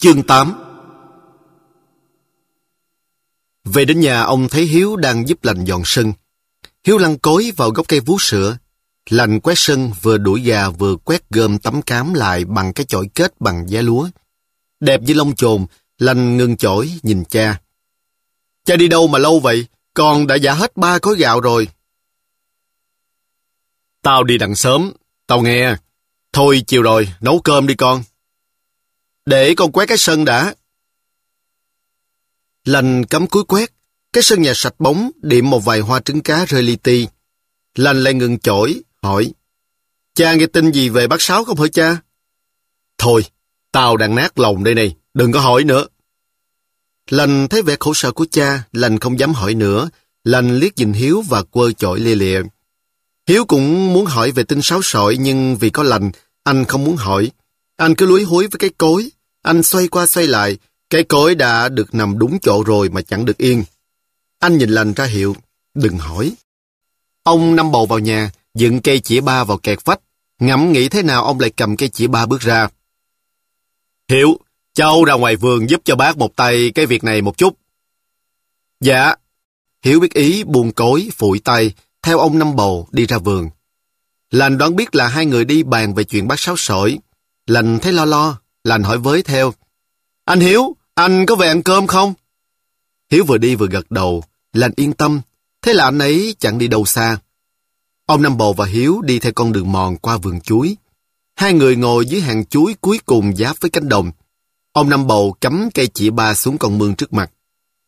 Chương 8. Về đến nhà, ông thấy Hiếu đang giúp Lành dọn sân. Hiếu lăn cối vào gốc cây vú sữa. Lành quét sân, vừa đuổi gà vừa quét gom tấm cám lại bằng cái chổi kết bằng giá lúa. Đẹp như lông chồn, Lành ngừng chổi nhìn cha. Cha đi đâu mà lâu vậy? Con đã giã hết 3 cối gạo rồi. Tao đi đặng sớm, tao nghe. Thôi chiều rồi, nấu cơm đi con. Để con quét cái sân đã. Lành cắm cúi quét. Cái sân nhà sạch bóng, điểm một vài hoa trứng cá rơi li ti. Lành lại ngừng chổi, hỏi. Cha nghe tin gì về bác Sáu không hả cha? Thôi, tao đang nát lòng đây này, đừng có hỏi nữa. Lành thấy vẻ khổ sở của cha, Lành không dám hỏi nữa. Lành liếc nhìn Hiếu và quơ chổi lia lịa. Hiếu cũng muốn hỏi về tin Sáu sỏi, nhưng vì có Lành, anh không muốn hỏi. Anh cứ lúi húi với cái cối. Anh xoay qua xoay lại. Cái cối đã được nằm đúng chỗ rồi mà chẳng được yên. Anh nhìn Lành ra hiệu, đừng hỏi. Ông Năm Bầu vào nhà, dựng cây chĩa ba vào kẹt vách. Ngẫm nghĩ thế nào ông lại cầm cây chĩa ba bước ra. Hiếu, cháu ra ngoài vườn giúp cho bác một tay cái việc này một chút. Dạ. Hiếu biết ý, buông cối, phủi tay, theo ông Năm Bầu đi ra vườn. Lành đoán biết là hai người đi bàn về chuyện bác Sáu sỏi. Lành thấy lo lo, Lành hỏi với theo. Anh Hiếu, anh có về ăn cơm không? Hiếu vừa đi vừa gật đầu, Lành yên tâm, thế là anh ấy chẳng đi đâu xa. Ông Năm Bầu và Hiếu đi theo con đường mòn qua vườn chuối. Hai người ngồi dưới hàng chuối cuối cùng giáp với cánh đồng. Ông Năm Bầu cắm cây chĩa ba xuống con mương trước mặt.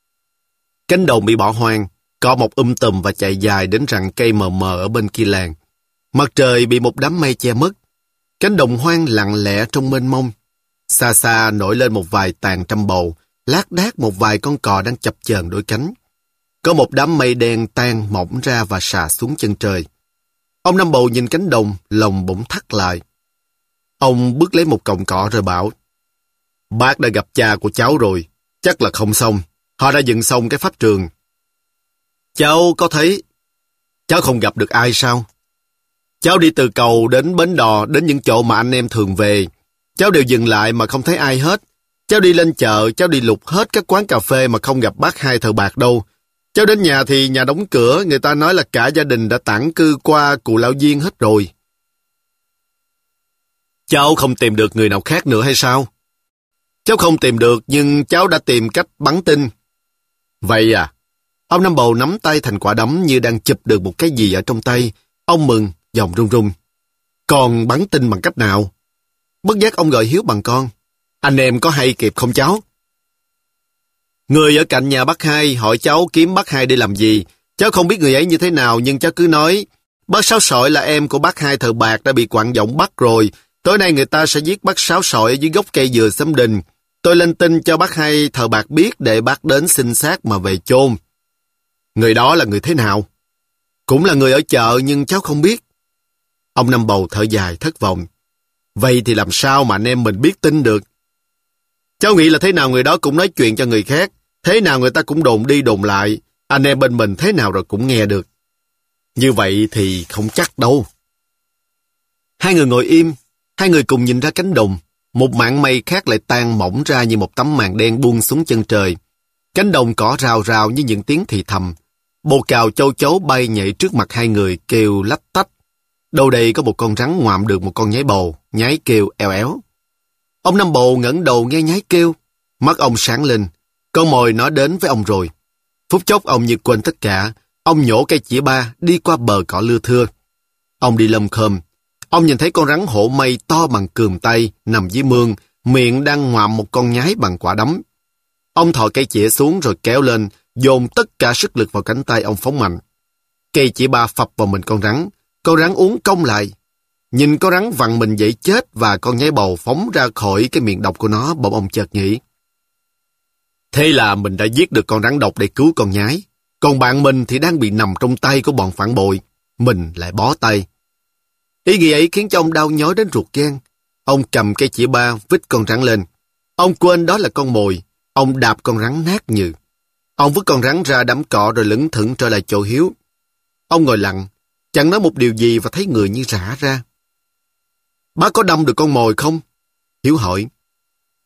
Cánh đồng bị bỏ hoang, cỏ mọc tùm và chạy dài đến rặng cây mờ mờ ở bên kia làng. Mặt trời bị một đám mây che mất. Cánh đồng hoang lặng lẽ trong mênh mông. Xa xa nổi lên một vài tàn trăm bầu, lác đác một vài con cò đang chập chờn đôi cánh. Có một đám mây đen tan mỏng ra và xà xuống chân trời. Ông Năm Bầu nhìn cánh đồng, lòng bỗng thắt lại. Ông bước lấy một cọng cỏ rồi bảo, bác đã gặp cha của cháu rồi, chắc là không xong. Họ đã dựng xong cái pháp trường. Cháu có thấy, cháu không gặp được ai sao? Cháu đi từ cầu đến bến đò, đến những chỗ mà anh em thường về. Cháu đều dừng lại mà không thấy ai hết. Cháu đi lên chợ, cháu đi lục hết các quán cà phê mà không gặp bác Hai thợ bạc đâu. Cháu đến nhà thì nhà đóng cửa, người ta nói là cả gia đình đã tản cư qua Cù Lao Diên hết rồi. Cháu không tìm được người nào khác nữa hay sao? Cháu không tìm được, nhưng cháu đã tìm cách bắn tin. Vậy à? Ông Năm Bầu nắm tay thành quả đấm như đang chụp được một cái gì ở trong tay. Ông mừng, giọng run run. Còn bắn tin bằng cách nào? Bất giác ông gọi Hiếu bằng con. Anh em có hay kịp không cháu? Người ở cạnh nhà bác Hai hỏi cháu kiếm bác Hai để làm gì. Cháu không biết người ấy như thế nào, nhưng cháu cứ nói bác Sáu sỏi là em của bác Hai thợ bạc đã bị quặn giọng bắt rồi. Tối nay người ta sẽ giết bác Sáu sỏi ở dưới gốc cây dừa xóm đình. Tôi lên tin cho bác Hai thợ bạc biết để bác đến xin xác mà về chôn. Người đó là người thế nào? Cũng là người ở chợ nhưng cháu không biết. Ông Năm Bầu thở dài thất vọng. Vậy thì làm sao mà anh em mình biết tin được? Cháu nghĩ là thế nào người đó cũng nói chuyện cho người khác. Thế nào người ta cũng đồn đi đồn lại. Anh em bên mình thế nào rồi cũng nghe được. Như vậy thì không chắc đâu. Hai người ngồi im. Hai người cùng nhìn ra cánh đồng. Một mảng mây khác lại tan mỏng ra như một tấm màn đen buông xuống chân trời. Cánh đồng cỏ rào rào như những tiếng thì thầm. Bồ cào châu chấu bay nhảy trước mặt hai người kêu lách tách. Đâu đây có một con rắn ngoạm được một con nhái bầu, nhái kêu eo éo. Ông Năm Bầu ngẩng đầu nghe nhái kêu. Mắt ông sáng lên. Con mồi nó đến với ông rồi. Phút chốc ông như quên tất cả. Ông nhổ cây chĩa ba đi qua bờ cỏ lưa thưa. Ông đi lâm khom. Ông nhìn thấy con rắn hổ mây to bằng cườm tay nằm dưới mương, miệng đang ngoạm một con nhái bằng quả đấm. Ông thò cây chĩa xuống rồi kéo lên, dồn tất cả sức lực vào cánh tay ông phóng mạnh. Cây chĩa ba phập vào mình con rắn uốn cong lại. Nhìn con rắn vặn mình dậy chết và con nhái bầu phóng ra khỏi cái miệng độc của nó, bỗng ông chợt nghĩ. Thế là mình đã giết được con rắn độc để cứu con nhái. Còn bạn mình thì đang bị nằm trong tay của bọn phản bội. Mình lại bó tay. Ý nghĩ ấy khiến cho ông đau nhói đến ruột gan. Ông cầm cây chĩa ba vít con rắn lên. Ông quên đó là con mồi. Ông đạp con rắn nát nhừ. Ông vứt con rắn ra đám cỏ rồi lững thững trở lại chỗ Hiếu. Ông ngồi lặng, chẳng nói một điều gì và thấy người như rã ra. Bác có đâm được con mồi không? Hiếu hỏi.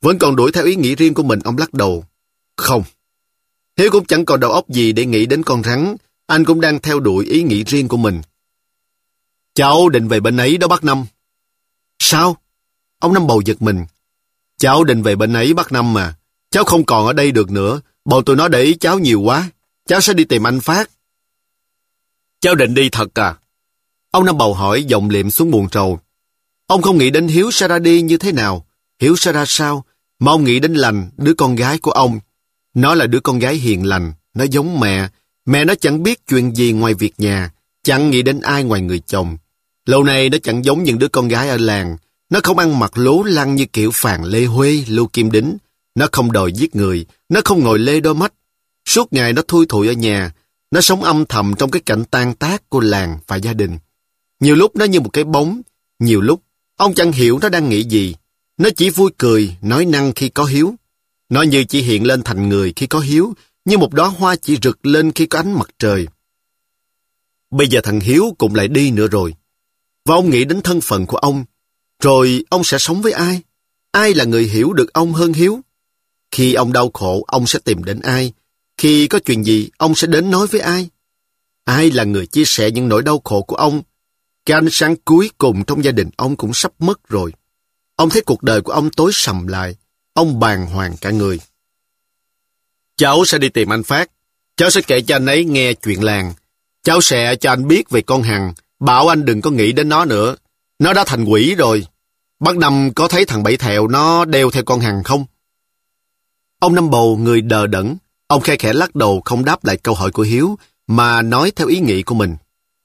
Vẫn còn đuổi theo ý nghĩ riêng của mình, ông lắc đầu. Không. Hiếu cũng chẳng còn đầu óc gì để nghĩ đến con rắn. Anh cũng đang theo đuổi ý nghĩ riêng của mình. Cháu định về bên ấy đó bác Năm. Sao? Ông Năm Bầu giật mình. Cháu định về bên ấy bác Năm mà. Cháu không còn ở đây được nữa. Bọn tụi nó để ý cháu nhiều quá. Cháu sẽ đi tìm anh Phát. Cháu định đi thật à? Ông Năm Bầu hỏi, giọng liệm xuống buồn rầu. Ông không nghĩ đến Hiếu sẽ ra đi như thế nào, Hiếu sẽ ra sao, mà ông nghĩ đến Lành, đứa con gái của ông. Nó là đứa con gái hiền lành, nó giống mẹ. Mẹ nó chẳng biết chuyện gì ngoài việc nhà, chẳng nghĩ đến ai ngoài người chồng. Lâu nay nó chẳng giống những đứa con gái ở làng. Nó không ăn mặc lố lăng như kiểu Phàn Lê Huê, Lưu Kim Đính. Nó không đòi giết người, nó không ngồi lê đôi mắt. Suốt ngày nó thui thủi ở nhà. Nó sống âm thầm trong cái cảnh tan tác của làng và gia đình. Nhiều lúc nó như một cái bóng, nhiều lúc ông chẳng hiểu nó đang nghĩ gì. Nó chỉ vui cười, nói năng khi có Hiếu. Nó như chỉ hiện lên thành người khi có Hiếu, như một đóa hoa chỉ rực lên khi có ánh mặt trời. Bây giờ thằng Hiếu cũng lại đi nữa rồi. Và ông nghĩ đến thân phận của ông. Rồi ông sẽ sống với ai? Ai là người hiểu được ông hơn Hiếu? Khi ông đau khổ, ông sẽ tìm đến ai? Khi có chuyện gì, ông sẽ đến nói với ai? Ai là người chia sẻ những nỗi đau khổ của ông? Cái ánh sáng cuối cùng trong gia đình ông cũng sắp mất rồi. Ông thấy cuộc đời của ông tối sầm lại. Ông bàng hoàng cả người. Cháu sẽ đi tìm anh Phát. Cháu sẽ kể cho anh ấy nghe chuyện làng. Cháu sẽ cho anh biết về con Hằng. Bảo anh đừng có nghĩ đến nó nữa. Nó đã thành quỷ rồi. Bác Năm có thấy thằng Bảy Thẹo nó đeo theo con Hằng không? Ông Năm Bầu người đờ đẫn. Ông khe khẽ lắc đầu không đáp lại câu hỏi của Hiếu, mà nói theo ý nghĩ của mình.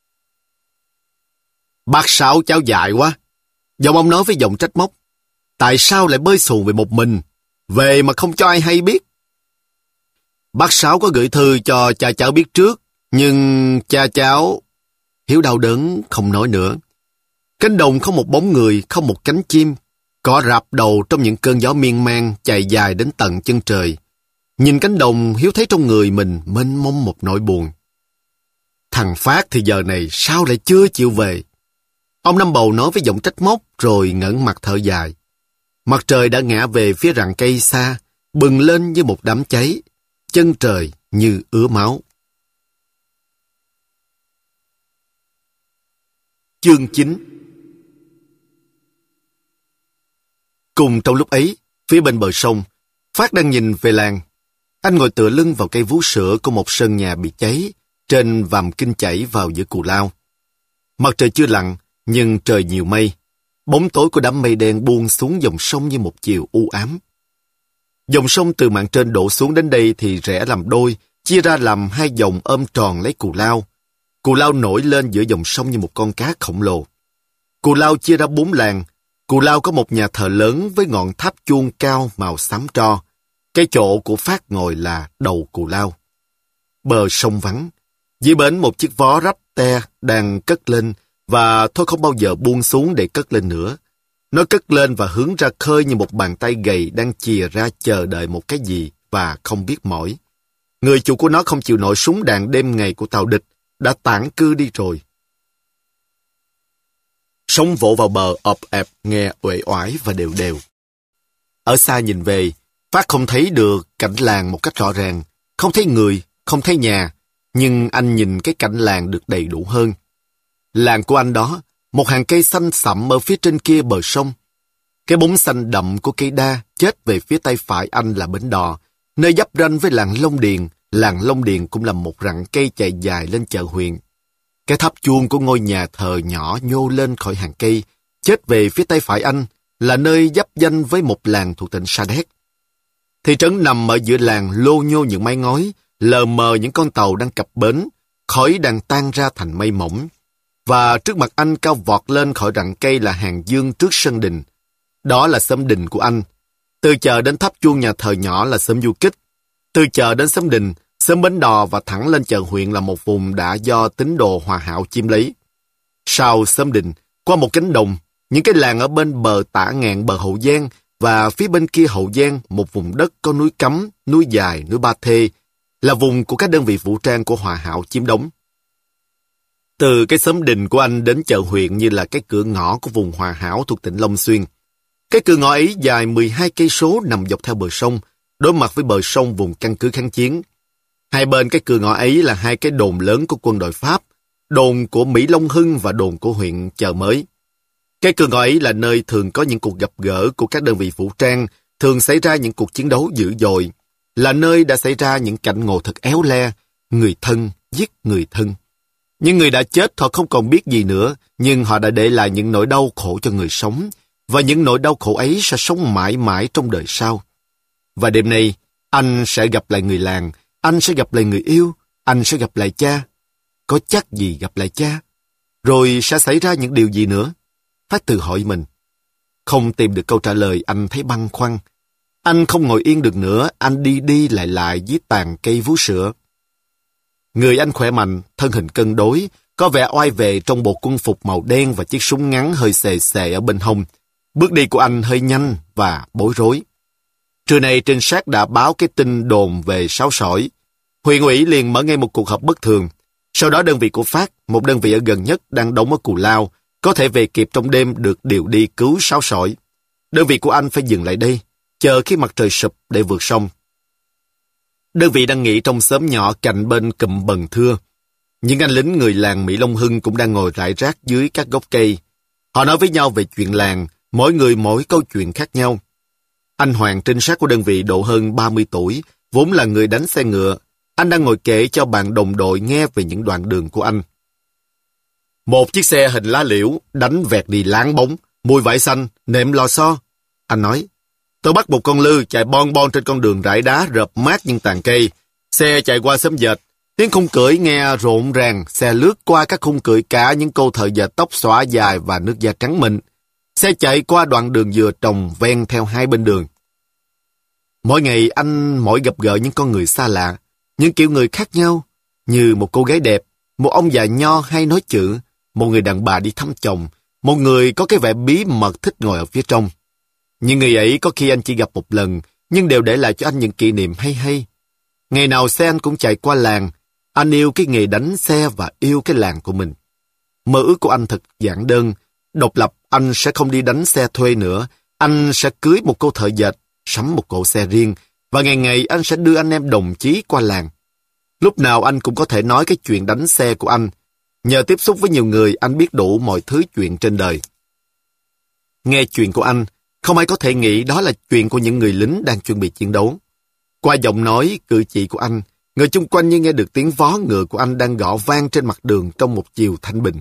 Bác Sáu cháu dại quá. Giọng ông nói với giọng trách móc. Tại sao lại bơi xuồng về một mình? Về mà không cho ai hay biết. Bác Sáu có gửi thư cho cha cháu biết trước, nhưng cha cháu... Hiếu đau đớn không nói nữa. Cánh đồng không một bóng người, không một cánh chim. Cỏ rạp đầu trong những cơn gió miên man chạy dài đến tận chân trời. Nhìn cánh đồng, Hiếu thấy trong người mình mênh mông một nỗi buồn. Thằng Phát thì giờ này sao lại chưa chịu về? Ông Năm Bầu nói với giọng trách móc rồi ngẩng mặt thở dài. Mặt trời đã ngã về phía rặng cây xa, bừng lên như một đám cháy, chân trời như ứa máu. Chương 9. Cùng trong lúc ấy, phía bên bờ sông, Phát đang nhìn về làng. Anh ngồi tựa lưng vào cây vú sữa của một sân nhà bị cháy, trên vàm kinh chảy vào giữa cù lao. Mặt trời chưa lặn, nhưng trời nhiều mây. Bóng tối của đám mây đen buông xuống dòng sông như một chiều u ám. Dòng sông từ mạn trên đổ xuống đến đây thì rẽ làm đôi, chia ra làm hai dòng ôm tròn lấy cù lao. Cù lao nổi lên giữa dòng sông như một con cá khổng lồ. Cù lao chia ra 4 làng. Cù lao có một nhà thờ lớn với ngọn tháp chuông cao màu xám tro. Cái chỗ của Phát ngồi là đầu cù lao. Bờ sông vắng. Dưới bến một chiếc vó rách te đang cất lên, và thôi không bao giờ buông xuống để cất lên nữa. Nó cất lên và hướng ra khơi như một bàn tay gầy đang chìa ra chờ đợi một cái gì và không biết mỏi. Người chủ của nó không chịu nổi súng đạn đêm ngày của tàu địch, đã tản cư đi rồi. Sóng vỗ vào bờ ọp ẹp nghe uể oải và đều đều. Ở xa nhìn về, Phát không thấy được cảnh làng một cách rõ ràng, không thấy người, không thấy nhà, nhưng anh nhìn cái cảnh làng được đầy đủ hơn. Làng của anh đó, một hàng cây xanh sậm ở phía trên kia bờ sông. Cái bóng xanh đậm của cây đa chết về phía tay phải anh là bến đò, nơi giáp ranh với làng Long Điền. Làng Long Điền cũng là một rặng cây chạy dài lên chợ huyện. Cái tháp chuông của ngôi nhà thờ nhỏ nhô lên khỏi hàng cây, chết về phía tay phải anh là nơi giáp danh với một làng thuộc tỉnh Sa Đéc. Thị trấn nằm ở giữa làng lô nhô những mái ngói, lờ mờ những con tàu đang cập bến, khói đang tan ra thành mây mỏng. Và trước mặt anh cao vọt lên khỏi rặng cây là hàng dương trước sân đình. Đó là xóm đình của anh. Từ chợ đến tháp chuông nhà thờ nhỏ là xóm du kích. Từ chợ đến xóm đình, xóm bến đò và thẳng lên chợ huyện là một vùng đã do tín đồ Hòa Hảo chiếm lấy. Sau xóm đình, qua một cánh đồng, những cái làng ở bên bờ tả ngạn bờ Hậu Giang và phía bên kia Hậu Giang, một vùng đất có núi Cấm, núi Dài, núi Ba Thê, là vùng của các đơn vị vũ trang của Hòa Hảo chiếm đóng. Từ cái xóm đình của anh đến chợ huyện như là cái cửa ngõ của vùng Hòa Hảo thuộc tỉnh Long Xuyên. Cái cửa ngõ ấy dài 12 cây số nằm dọc theo bờ sông, đối mặt với bờ sông vùng căn cứ kháng chiến. Hai bên cái cửa ngõ ấy là hai cái đồn lớn của quân đội Pháp, đồn của Mỹ Long Hưng và đồn của huyện Chợ Mới. Cái cửa ngõ ấy là nơi thường có những cuộc gặp gỡ của các đơn vị vũ trang, thường xảy ra những cuộc chiến đấu dữ dội, là nơi đã xảy ra những cảnh ngộ thật éo le, người thân giết người thân. Những người đã chết họ không còn biết gì nữa, nhưng họ đã để lại những nỗi đau khổ cho người sống, và những nỗi đau khổ ấy sẽ sống mãi mãi trong đời sau. Và đêm nay, anh sẽ gặp lại người làng, anh sẽ gặp lại người yêu, anh sẽ gặp lại cha. Có chắc gì gặp lại cha? Rồi sẽ xảy ra những điều gì nữa? Phát tự hỏi mình. Không tìm được câu trả lời, anh thấy băn khoăn. Anh không ngồi yên được nữa, anh đi đi lại lại dưới tàn cây vú sữa. Người anh khỏe mạnh, thân hình cân đối, có vẻ oai vệ trong bộ quân phục màu đen và chiếc súng ngắn hơi xề xề ở bên hông. Bước đi của anh hơi nhanh và bối rối. Trưa nay trinh sát đã báo cái tin đồn về Sáo Sỏi. Huyện ủy liền mở ngay một cuộc họp bất thường. Sau đó đơn vị của Phát, một đơn vị ở gần nhất đang đóng ở Cù Lao, có thể về kịp trong đêm được điều đi cứu Sáo Sỏi. Đơn vị của anh phải dừng lại đây, chờ khi mặt trời sụp để vượt sông. Đơn vị đang nghỉ trong xóm nhỏ cạnh bên cụm Bần Thưa. Những anh lính người làng Mỹ Long Hưng cũng đang ngồi rải rác dưới các gốc cây. Họ nói với nhau về chuyện làng, mỗi người mỗi câu chuyện khác nhau. Anh Hoàng, trinh sát của đơn vị độ hơn 30 tuổi, vốn là người đánh xe ngựa. Anh đang ngồi kể cho bạn đồng đội nghe về những đoạn đường của anh. Một chiếc xe hình lá liễu, đánh vẹt đi láng bóng, mùi vải xanh, nệm lò xo. Anh nói, tôi bắt một con lư chạy bon bon trên con đường rải đá rợp mát những tàn cây. Xe chạy qua xóm dệt, tiếng khung cưỡi nghe rộn ràng, xe lướt qua các khung cưỡi cả những cô thợ dệt tóc xõa dài và nước da trắng mịn. Xe chạy qua đoạn đường dừa trồng ven theo hai bên đường. Mỗi ngày anh mỗi gặp gỡ những con người xa lạ, những kiểu người khác nhau, như một cô gái đẹp, một ông già nho hay nói chữ, một người đàn bà đi thăm chồng, một người có cái vẻ bí mật thích ngồi ở phía trong. Những người ấy có khi anh chỉ gặp một lần, nhưng đều để lại cho anh những kỷ niệm hay hay. Ngày nào xe anh cũng chạy qua làng, anh yêu cái nghề đánh xe và yêu cái làng của mình. Mơ ước của anh thật giản đơn, độc lập anh sẽ không đi đánh xe thuê nữa, anh sẽ cưới một cô thợ dệt, sắm một cỗ xe riêng, và ngày ngày anh sẽ đưa anh em đồng chí qua làng. Lúc nào anh cũng có thể nói cái chuyện đánh xe của anh. Nhờ tiếp xúc với nhiều người, anh biết đủ mọi thứ chuyện trên đời. Nghe chuyện của anh, không ai có thể nghĩ đó là chuyện của những người lính đang chuẩn bị chiến đấu. Qua giọng nói, cử chỉ của anh, người chung quanh như nghe được tiếng vó ngựa của anh đang gõ vang trên mặt đường trong một chiều thanh bình.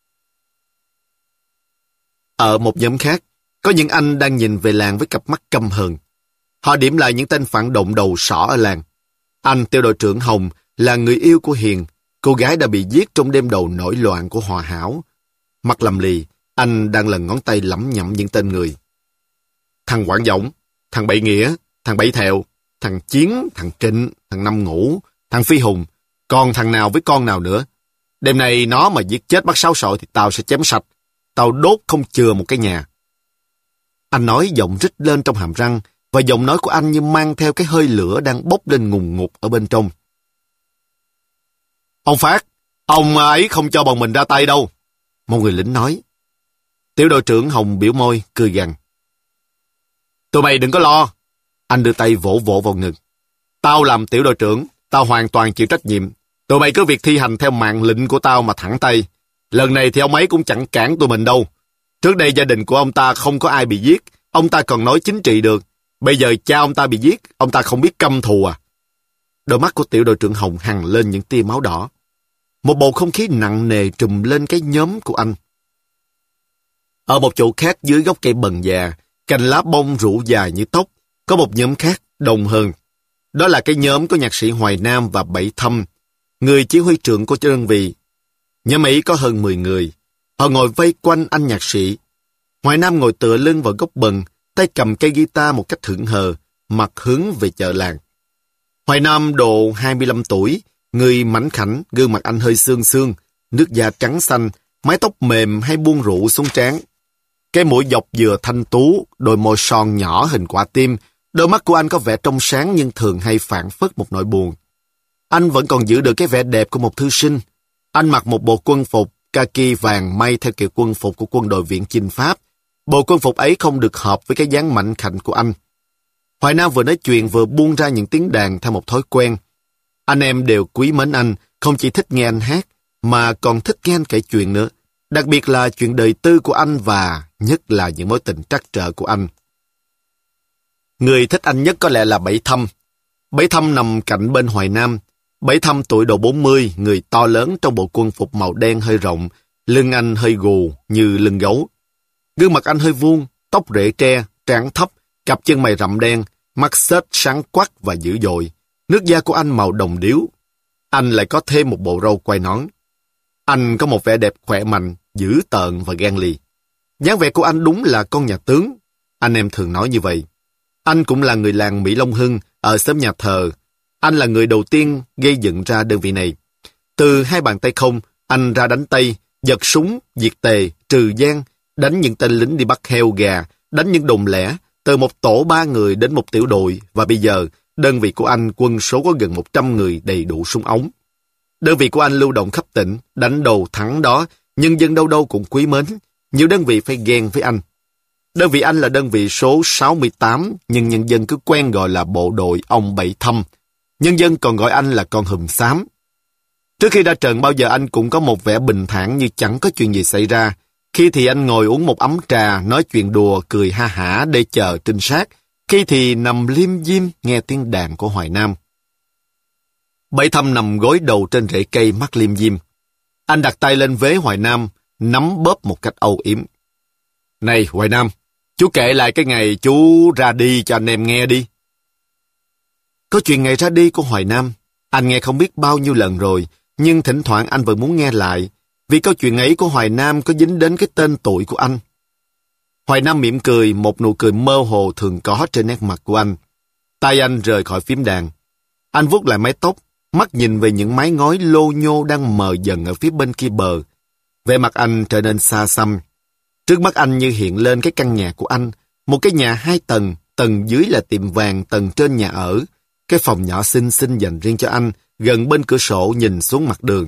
Ở một nhóm khác, có những anh đang nhìn về làng với cặp mắt căm hờn. Họ điểm lại những tên phản động đầu sỏ ở làng. Anh tiểu đội trưởng Hồng là người yêu của Hiền, cô gái đã bị giết trong đêm đầu nổi loạn của Hòa Hảo. Mặt lầm lì, anh đang lần ngón tay lẩm nhẩm những tên người. Thằng Quảng Dõng, thằng Bảy Nghĩa, thằng Bảy Thẹo, thằng Chiến, thằng Trịnh, thằng Năm Ngũ, thằng Phi Hùng, còn thằng nào với con nào nữa. Đêm nay nó mà giết chết bác Sáu Sọi thì tao sẽ chém sạch. Tao đốt không chừa một cái nhà. Anh nói giọng rít lên trong hàm răng, và giọng nói của anh như mang theo cái hơi lửa đang bốc lên ngùn ngụt ở bên trong. Ông Phát, ông ấy không cho bọn mình ra tay đâu. Một người lính nói. Tiểu đội trưởng Hồng biểu môi, cười gằn. Tụi mày đừng có lo. Anh đưa tay vỗ vỗ vào ngực. Tao làm tiểu đội trưởng, tao hoàn toàn chịu trách nhiệm. Tụi mày cứ việc thi hành theo mạng lệnh của tao mà thẳng tay. Lần này thì ông ấy cũng chẳng cản tụi mình đâu. Trước đây gia đình của ông ta không có ai bị giết, ông ta còn nói chính trị được. Bây giờ cha ông ta bị giết, ông ta không biết căm thù à? Đôi mắt của tiểu đội trưởng Hồng hằn lên những tia máu đỏ. Một bầu không khí nặng nề trùm lên cái nhóm của anh. Ở một chỗ khác dưới gốc cây bần già, cành lá bông rủ dài như tóc, có một nhóm khác đông hơn. Đó là cái nhóm của nhạc sĩ Hoài Nam và Bảy Thâm, người chỉ huy trưởng của đơn vị. Nhóm ấy có hơn 10 người. Họ ngồi vây quanh anh nhạc sĩ. Hoài Nam ngồi tựa lưng vào gốc bần, tay cầm cây guitar một cách hững hờ, mặt hướng về chợ làng. Hoài Nam độ 25 tuổi, người mảnh khảnh, gương mặt anh hơi xương xương, nước da trắng xanh, mái tóc mềm hay buông rủ xuống trán. Cái mũi dọc dừa thanh tú, đôi môi son nhỏ hình quả tim, đôi mắt của anh có vẻ trong sáng nhưng thường hay phảng phất một nỗi buồn. Anh vẫn còn giữ được cái vẻ đẹp của một thư sinh. Anh mặc một bộ quân phục kaki vàng may theo kiểu quân phục của quân đội viễn chinh Pháp, Bộ quân phục ấy không được hợp với cái dáng mạnh khảnh của anh. Hoài Nam vừa nói chuyện vừa buông ra những tiếng đàn theo một thói quen. Anh em đều quý mến anh, không chỉ thích nghe anh hát, mà còn thích nghe anh kể chuyện nữa. Đặc biệt là chuyện đời tư của anh và nhất là những mối tình trắc trở của anh. Người thích anh nhất có lẽ là Bảy Thâm. Bảy Thâm nằm cạnh bên Hoài Nam. Bảy Thâm tuổi độ 40, người to lớn trong bộ quân phục màu đen hơi rộng, lưng anh hơi gù như lưng gấu. Gương mặt anh hơi vuông, tóc rễ tre, trán thấp, cặp chân mày rậm đen, mắt xếch sáng quắc và dữ dội. Nước da của anh màu đồng điếu. Anh lại có thêm một bộ râu quai nón. Anh có một vẻ đẹp khỏe mạnh, dữ tợn và gan lì. Dáng vẻ của anh đúng là con nhà tướng. Anh em thường nói như vậy. Anh cũng là người làng Mỹ Long Hưng ở xóm nhà thờ. Anh là người đầu tiên gây dựng ra đơn vị này. Từ hai bàn tay không, anh ra đánh Tây, giật súng, diệt Tề, trừ Giang, đánh những tên lính đi bắt heo gà, đánh những đồn lẻ, từ một tổ 3 người đến một tiểu đội, và bây giờ, đơn vị của anh quân số có gần 100 người đầy đủ súng ống. Đơn vị của anh lưu động khắp tỉnh, đánh đầu thắng đó, nhân dân đâu đâu cũng quý mến, nhiều đơn vị phải ghen với anh. Đơn vị anh là đơn vị số 68, nhưng nhân dân cứ quen gọi là bộ đội ông Bảy Thâm. Nhân dân còn gọi anh là con Hùm Xám. Trước khi ra trận bao giờ anh cũng có một vẻ bình thản như chẳng có chuyện gì xảy ra. Khi thì anh ngồi uống một ấm trà, nói chuyện đùa, cười ha hả để chờ trinh sát. Khi thì nằm liêm diêm nghe tiếng đàn của Hoài Nam. Bảy Thâm nằm gối đầu trên rễ cây mắt liêm diêm. Anh đặt tay lên vế Hoài Nam, nắm bóp một cách âu yếm. Này Hoài Nam, chú kể lại cái ngày chú ra đi cho anh em nghe đi. Có chuyện ngày ra đi của Hoài Nam, anh nghe không biết bao nhiêu lần rồi, nhưng thỉnh thoảng anh vẫn muốn nghe lại, vì câu chuyện ấy của Hoài Nam có dính đến cái tên tuổi của anh. Hoài Nam mỉm cười, một nụ cười mơ hồ thường có trên nét mặt của anh. Tay anh rời khỏi phím đàn. Anh vuốt lại mái tóc, mắt nhìn về những mái ngói lô nhô đang mờ dần ở phía bên kia bờ. Vẻ mặt anh trở nên xa xăm. Trước mắt anh như hiện lên cái căn nhà của anh, một cái nhà 2 tầng, tầng dưới là tiệm vàng, tầng trên nhà ở. Cái phòng nhỏ xinh xinh dành riêng cho anh, gần bên cửa sổ nhìn xuống mặt đường.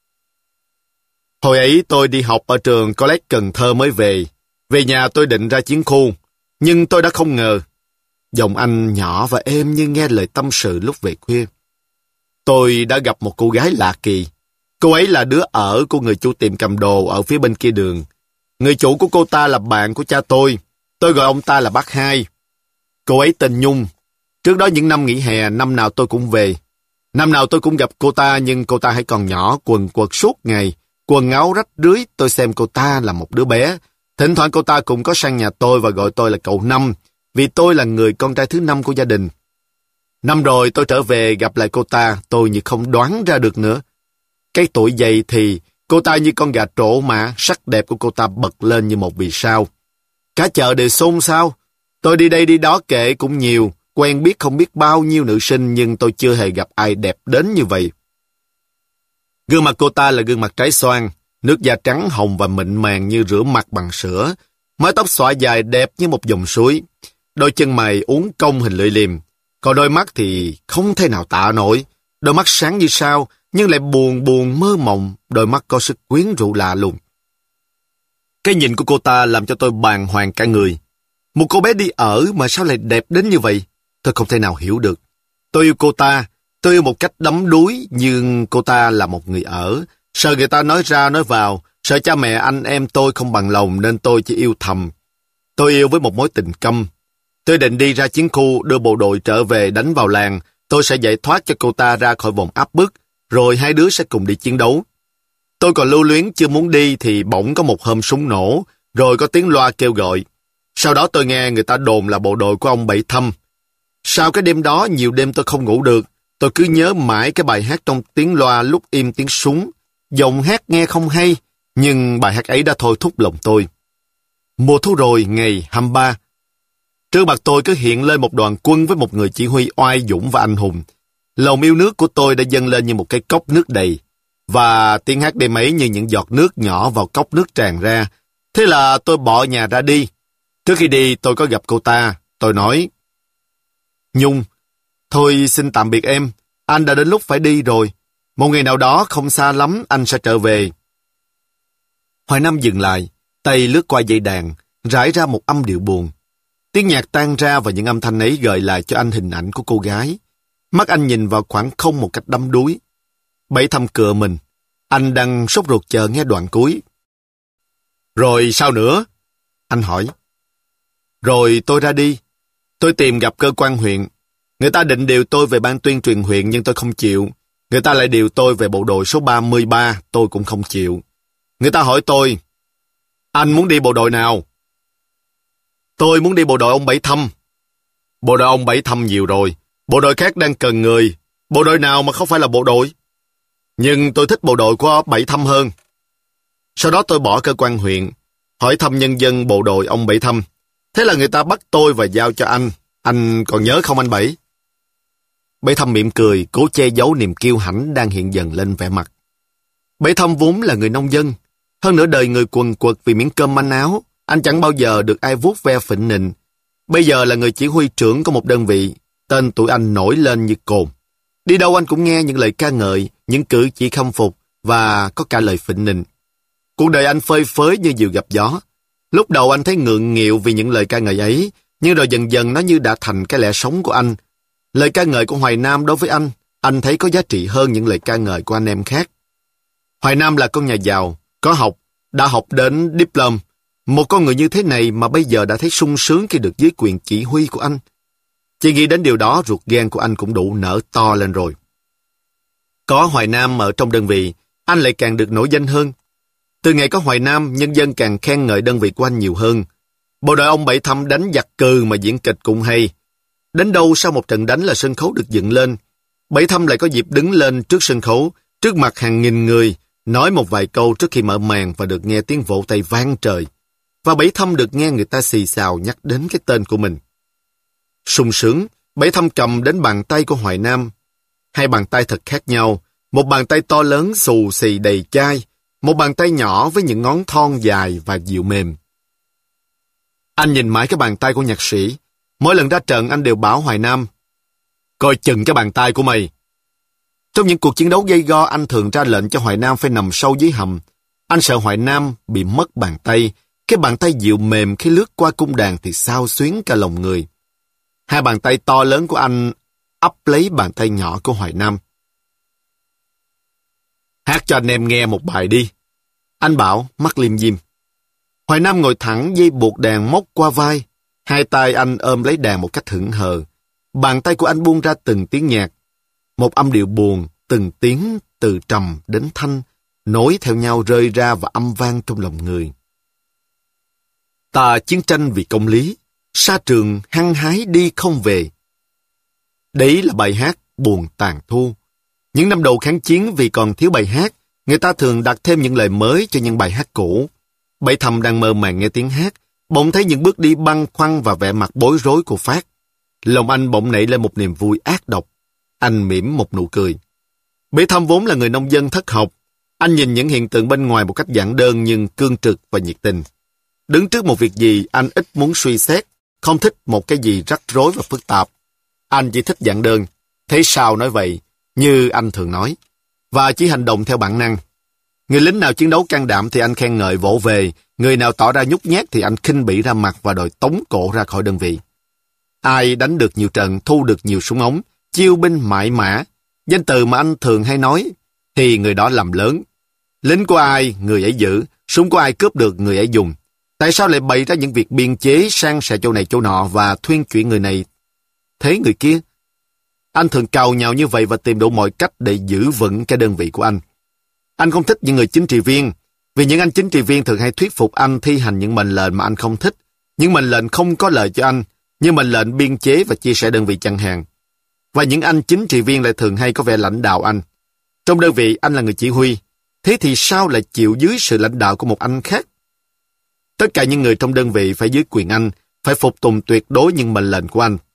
Hồi ấy tôi đi học ở trường College Cần Thơ mới về. Về nhà tôi định ra chiến khu, nhưng tôi đã không ngờ. Giọng anh nhỏ và êm như nghe lời tâm sự lúc về khuya. Tôi đã gặp một cô gái lạ kỳ. Cô ấy là đứa ở của người chủ tiệm cầm đồ ở phía bên kia đường. Người chủ của cô ta là bạn của cha tôi. Tôi gọi ông ta là bác Hai. Cô ấy tên Nhung. Trước đó những năm nghỉ hè, năm nào tôi cũng về. Năm nào tôi cũng gặp cô ta, nhưng cô ta hãy còn nhỏ, quần quật suốt ngày. Quần áo rách rưới, tôi xem cô ta là một đứa bé. Thỉnh thoảng cô ta cũng có sang nhà tôi và gọi tôi là cậu Năm, vì tôi là người con trai thứ 5 của gia đình. Năm rồi tôi trở về gặp lại cô ta, tôi như không đoán ra được nữa. Cái tuổi dậy thì cô ta như con gà trổ mã, sắc đẹp của cô ta bật lên như một vì sao. Cả chợ đều xôn xao. Tôi đi đây đi đó kể cũng nhiều, quen biết không biết bao nhiêu nữ sinh, nhưng tôi chưa hề gặp ai đẹp đến như vậy. Gương mặt cô ta là gương mặt trái xoan, nước da trắng hồng và mịn màng như rửa mặt bằng sữa, mái tóc xõa dài đẹp như một dòng suối, đôi chân mày uốn cong hình lưỡi liềm, còn đôi mắt thì không thể nào tả nổi, đôi mắt sáng như sao, nhưng lại buồn buồn mơ mộng, đôi mắt có sức quyến rũ lạ lùng. Cái nhìn của cô ta làm cho tôi bàng hoàng cả người. Một cô bé đi ở mà sao lại đẹp đến như vậy? Tôi không thể nào hiểu được. Tôi yêu cô ta, tôi yêu một cách đắm đuối, nhưng cô ta là một người ở. Sợ người ta nói ra nói vào, sợ cha mẹ anh em tôi không bằng lòng nên tôi chỉ yêu thầm. Tôi yêu với một mối tình câm. Tôi định đi ra chiến khu đưa bộ đội trở về đánh vào làng. Tôi sẽ giải thoát cho cô ta ra khỏi vòng áp bức, rồi hai đứa sẽ cùng đi chiến đấu. Tôi còn lưu luyến chưa muốn đi thì bỗng có một hôm súng nổ, rồi có tiếng loa kêu gọi. Sau đó tôi nghe người ta đồn là bộ đội của ông Bảy Thâm. Sau cái đêm đó nhiều đêm tôi không ngủ được. Tôi cứ nhớ mãi cái bài hát trong tiếng loa lúc im tiếng súng. Giọng hát nghe không hay, nhưng bài hát ấy đã thôi thúc lòng tôi. Mùa thu rồi, ngày 23. Trước mặt tôi cứ hiện lên một đoàn quân với một người chỉ huy oai dũng và anh hùng. Lòng yêu nước của tôi đã dâng lên như một cái cốc nước đầy. Và tiếng hát đêm ấy như những giọt nước nhỏ vào cốc nước tràn ra. Thế là tôi bỏ nhà ra đi. Trước khi đi tôi có gặp cô ta. Tôi nói: Nhung, thôi xin tạm biệt em. Anh đã đến lúc phải đi rồi. Một ngày nào đó không xa lắm anh sẽ trở về. Hoài Nam dừng lại, tay lướt qua dây đàn, rải ra một âm điệu buồn. Tiếng nhạc tan ra và những âm thanh ấy gợi lại cho anh hình ảnh của cô gái. Mắt anh nhìn vào khoảng không một cách đắm đuối. Bảy Thâm cựa mình. Anh đang sốt ruột chờ nghe đoạn cuối. Rồi sao nữa? Anh hỏi. Rồi tôi ra đi. Tôi tìm gặp cơ quan huyện. Người ta định điều tôi về ban tuyên truyền huyện nhưng tôi không chịu. Người ta lại điều tôi về bộ đội số 33, tôi cũng không chịu. Người ta hỏi tôi, anh muốn đi bộ đội nào? Tôi muốn đi bộ đội ông Bảy Thâm. Bộ đội ông Bảy Thâm nhiều rồi. Bộ đội khác đang cần người. Bộ đội nào mà không phải là bộ đội? Nhưng tôi thích bộ đội của Bảy Thâm hơn. Sau đó tôi bỏ cơ quan huyện, hỏi thăm nhân dân bộ đội ông Bảy Thâm. Thế là người ta bắt tôi và giao cho anh. Anh còn nhớ không anh Bảy? Bảy Thâm mỉm cười, cố che giấu niềm kiêu hãnh đang hiện dần lên vẻ mặt. Bảy Thâm vốn là người nông dân. Hơn nửa đời người quần quật vì miếng cơm manh áo. Anh chẳng bao giờ được ai vuốt ve phỉnh nịnh. Bây giờ là người chỉ huy trưởng của một đơn vị. Tên tuổi anh nổi lên như cồn. Đi đâu anh cũng nghe những lời ca ngợi, những cử chỉ khâm phục và có cả lời phỉnh nịnh. Cuộc đời anh phơi phới như diều gặp gió. Lúc đầu anh thấy ngượng nghịu vì những lời ca ngợi ấy, nhưng rồi dần dần nó như đã thành cái lẽ sống của anh. Lời ca ngợi của Hoài Nam đối với anh thấy có giá trị hơn những lời ca ngợi của anh em khác. Hoài Nam là con nhà giàu, có học, đã học đến diploma. Một con người như thế này mà bây giờ đã thấy sung sướng khi được dưới quyền chỉ huy của anh. Chỉ nghĩ đến điều đó, ruột gan của anh cũng đủ nở to lên rồi. Có Hoài Nam ở trong đơn vị, anh lại càng được nổi danh hơn. Từ ngày có Hoài Nam, nhân dân càng khen ngợi đơn vị của anh nhiều hơn. Bộ đội ông Bảy Thâm đánh giặc cừ mà diễn kịch cũng hay. Đến đâu sau một trận đánh là sân khấu được dựng lên. Bảy Thâm lại có dịp đứng lên trước sân khấu, trước mặt hàng nghìn người, nói một vài câu trước khi mở màn và được nghe tiếng vỗ tay vang trời. Và Bảy Thâm được nghe người ta xì xào nhắc đến cái tên của mình. Sung sướng, Bảy Thâm cầm đến bàn tay của Hoài Nam. Hai bàn tay thật khác nhau, một bàn tay to lớn xù xì đầy chai, một bàn tay nhỏ với những ngón thon dài và dịu mềm. Anh nhìn mãi cái bàn tay của nhạc sĩ. Mỗi lần ra trận anh đều bảo Hoài Nam, coi chừng cái bàn tay của mày. Trong những cuộc chiến đấu gay go, anh thường ra lệnh cho Hoài Nam phải nằm sâu dưới hầm. Anh sợ Hoài Nam bị mất bàn tay. Cái bàn tay dịu mềm khi lướt qua cung đàn thì xao xuyến cả lòng người. Hai bàn tay to lớn của anh ấp lấy bàn tay nhỏ của Hoài Nam. Hát cho anh em nghe một bài đi. Anh bảo, mắt liêm diêm. Hoài Nam ngồi thẳng, dây buộc đàn móc qua vai. Hai tay anh ôm lấy đàn một cách hững hờ. Bàn tay của anh buông ra từng tiếng nhạc. Một âm điệu buồn, từng tiếng từ trầm đến thanh, nối theo nhau rơi ra và âm vang trong lòng người. Ta chiến tranh vì công lý, sa trường hăng hái đi không về. Đấy là bài hát buồn tàn thu. Những năm đầu kháng chiến vì còn thiếu bài hát, người ta thường đặt thêm những lời mới cho những bài hát cũ. Bảy Thâm đang mơ màng nghe tiếng hát, bỗng thấy những bước đi băn khoăn và vẻ mặt bối rối của Phát. Lòng anh bỗng nảy lên một niềm vui ác độc. Anh mỉm một nụ cười. Bảy Thâm vốn là người nông dân thất học. Anh nhìn những hiện tượng bên ngoài một cách giản đơn nhưng cương trực và nhiệt tình. Đứng trước một việc gì, anh ít muốn suy xét, không thích một cái gì rắc rối và phức tạp. Anh chỉ thích giản đơn. Thế sao nói vậy, như anh thường nói. Và chỉ hành động theo bản năng. Người lính nào chiến đấu can đảm thì anh khen ngợi vỗ về, người nào tỏ ra nhút nhát thì anh khinh bỉ ra mặt và đòi tống cổ ra khỏi đơn vị. Ai đánh được nhiều trận, thu được nhiều súng ống, chiêu binh mại mã, danh từ mà anh thường hay nói, thì người đó làm lớn. Lính của ai, người ấy giữ, súng của ai cướp được, người ấy dùng. Tại sao lại bày ra những việc biên chế sang sẻ chỗ này chỗ nọ và thuyên chuyển người này thế người kia? Anh thường càu nhàu như vậy và tìm đủ mọi cách để giữ vững cái đơn vị của anh. Anh không thích những người chính trị viên, vì những anh chính trị viên thường hay thuyết phục anh thi hành những mệnh lệnh mà anh không thích, những mệnh lệnh không có lợi cho anh, như mệnh lệnh biên chế và chia sẻ đơn vị chẳng hạn. Và những anh chính trị viên lại thường hay có vẻ lãnh đạo anh. Trong đơn vị anh là người chỉ huy, thế thì sao lại chịu dưới sự lãnh đạo của một anh khác? Tất cả những người trong đơn vị phải dưới quyền anh, phải phục tùng tuyệt đối những mệnh lệnh của anh.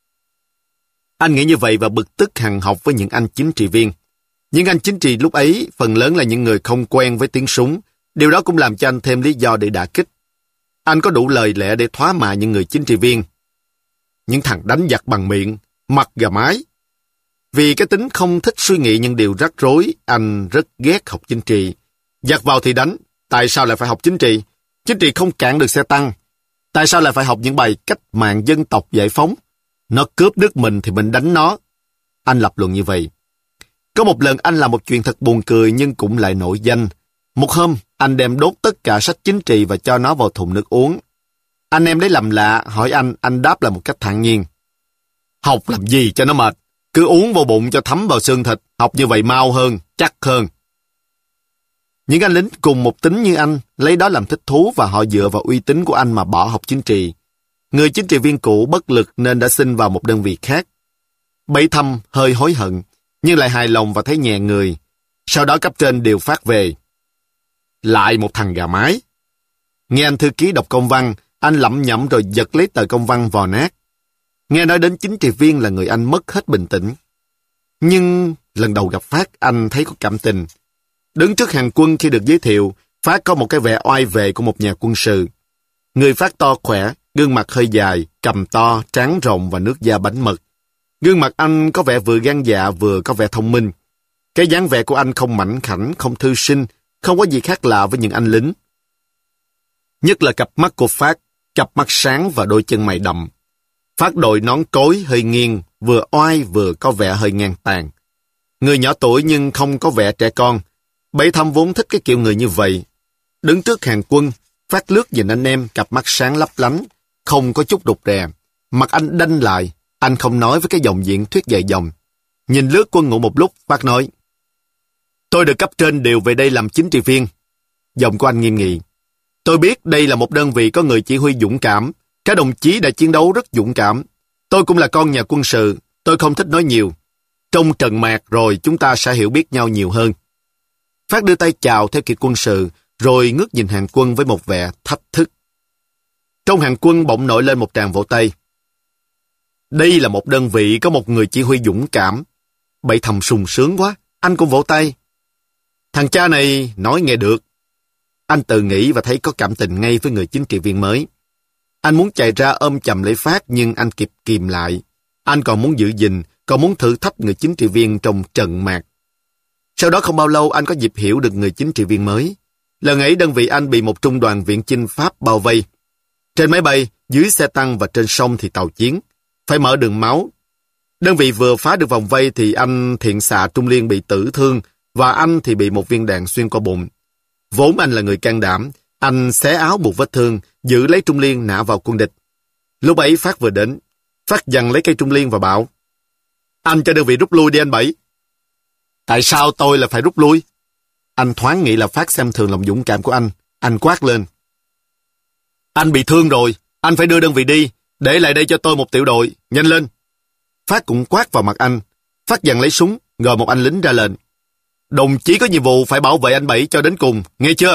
Anh nghĩ như vậy và bực tức hằn học với những anh chính trị viên. Những anh chính trị lúc ấy phần lớn là những người không quen với tiếng súng. Điều đó cũng làm cho anh thêm lý do để đả kích. Anh có đủ lời lẽ để thoá mạ những người chính trị viên. Những thằng đánh giặc bằng miệng, mặt gà mái. Vì cái tính không thích suy nghĩ những điều rắc rối, anh rất ghét học chính trị. Giặc vào thì đánh, tại sao lại phải học chính trị? Chính trị không cản được xe tăng. Tại sao lại phải học những bài cách mạng dân tộc giải phóng? Nó cướp nước mình thì mình đánh nó. Anh lập luận như vậy. Có một lần anh làm một chuyện thật buồn cười nhưng cũng lại nổi danh. Một hôm, anh đem đốt tất cả sách chính trị và cho nó vào thùng nước uống. Anh em lấy làm lạ, hỏi anh đáp lại một cách thản nhiên. Học làm gì cho nó mệt, cứ uống vào bụng cho thấm vào xương thịt, học như vậy mau hơn, chắc hơn. Những anh lính cùng một tính như anh, lấy đó làm thích thú và họ dựa vào uy tín của anh mà bỏ học chính trị. Người chính trị viên cũ bất lực nên đã xin vào một đơn vị khác. Bảy Thăm hơi hối hận, nhưng lại hài lòng và thấy nhẹ người. Sau đó cấp trên điều phát về. Lại một thằng gà mái. Nghe anh thư ký đọc công văn, anh lẩm nhẩm rồi giật lấy tờ công văn vò nát. Nghe nói đến chính trị viên là người anh mất hết bình tĩnh. Nhưng lần đầu gặp Phát, anh thấy có cảm tình. Đứng trước hàng quân khi được giới thiệu, Phát có một cái vẻ oai vệ của một nhà quân sự. Người Phát to khỏe, gương mặt hơi dài, cằm to, trán rộng và nước da bánh mật. Gương mặt anh có vẻ vừa gan dạ vừa có vẻ thông minh. Cái dáng vẻ của anh không mảnh khảnh, không thư sinh, không có gì khác lạ với những anh lính. Nhất là cặp mắt của Phát, cặp mắt sáng và đôi chân mày đậm. Phát đội nón cối hơi nghiêng, vừa oai vừa có vẻ hơi ngang tàn. Người nhỏ tuổi nhưng không có vẻ trẻ con. Bảy Thăm vốn thích cái kiểu người như vậy. Đứng trước hàng quân, Phát lướt nhìn anh em, cặp mắt sáng lấp lánh, không có chút rụt rè. Mặt anh đanh lại, anh không nói với cái dòng diễn thuyết dài dòng. Nhìn lướt quân ngũ một lúc, Phát nói. Tôi được cấp trên điều về đây làm chính trị viên. Giọng của anh nghiêm nghị. Tôi biết đây là một đơn vị có người chỉ huy dũng cảm. Các đồng chí đã chiến đấu rất dũng cảm. Tôi cũng là con nhà quân sự, tôi không thích nói nhiều. Trong trận mạc rồi chúng ta sẽ hiểu biết nhau nhiều hơn. Phát đưa tay chào theo kiểu quân sự, rồi ngước nhìn hàng quân với một vẻ thách thức. Trong hàng quân bỗng nổi lên một tràng vỗ tay. Đây là một đơn vị có một người chỉ huy dũng cảm. Bảy Thăm sung sướng quá, anh cũng vỗ tay. Thằng cha này nói nghe được. Anh tự nghĩ và thấy có cảm tình ngay với người chính trị viên mới. Anh muốn chạy ra ôm chầm lấy Phát nhưng anh kịp kìm lại. Anh còn muốn giữ gìn, còn muốn thử thách người chính trị viên trong trận mạc. Sau đó không bao lâu anh có dịp hiểu được người chính trị viên mới. Lần ấy đơn vị anh bị một trung đoàn viện chinh Pháp bao vây. Trên máy bay, dưới xe tăng và trên sông thì tàu chiến. Phải mở đường máu. Đơn vị vừa phá được vòng vây thì anh thiện xạ Trung Liên bị tử thương và anh thì bị một viên đạn xuyên qua bụng. Vốn anh là người can đảm, anh xé áo buộc vết thương, giữ lấy Trung Liên nã vào quân địch. Lúc ấy Phát vừa đến, Phát giằng lấy cây Trung Liên và bảo, anh cho đơn vị rút lui đi anh Bảy. Tại sao tôi lại phải rút lui? Anh thoáng nghĩ là Phát xem thường lòng dũng cảm của anh quát lên. Anh bị thương rồi, anh phải đưa đơn vị đi, để lại đây cho tôi một tiểu đội, nhanh lên. Phát cũng quát vào mặt anh. Phát giằng lấy súng, gọi một anh lính ra lệnh. Đồng chí có nhiệm vụ phải bảo vệ anh Bảy cho đến cùng, nghe chưa?